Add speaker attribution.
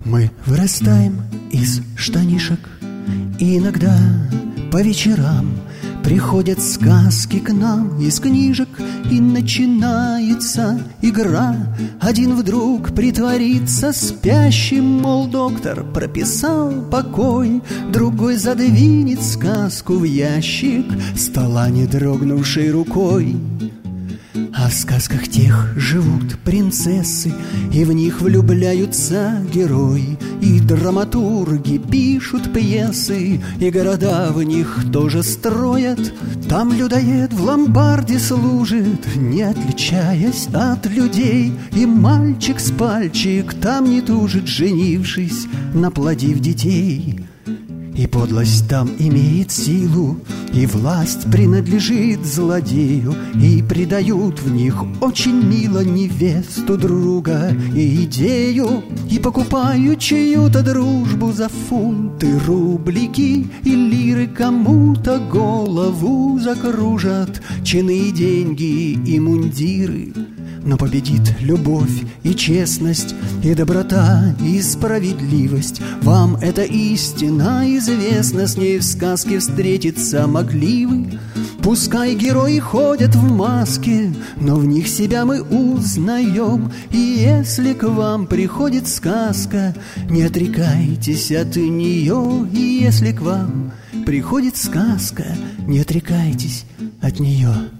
Speaker 1: Мы вырастаем из штанишек, и иногда по вечерам приходят сказки к нам из книжек, и начинается игра. Один вдруг притворится спящим, мол, доктор прописал покой. Другой задвинет сказку в ящик стола не дрогнувшей рукой. А в сказках тех живут принцессы, и в них влюбляются герои. И драматурги пишут пьесы, и города в них тоже строят. Там людоед в ломбарде служит, не отличаясь от людей. И мальчик с пальчик там не тужит, женившись, наплодив детей. И подлость там имеет силу, и власть принадлежит злодею, и предают в них очень мило невесту друга и идею, и покупают чью-то дружбу за фунты, рублики и лиры. Кому-то голову закружат чины и деньги и мундиры. Но победит любовь и честность, и доброта, и справедливость. Вам эта истина известна, с ней в сказке встретиться могли вы. Пускай герои ходят в маске, но в них себя мы узнаем. И если к вам приходит сказка, не отрекайтесь от нее. И если к вам приходит сказка, не отрекайтесь от нее.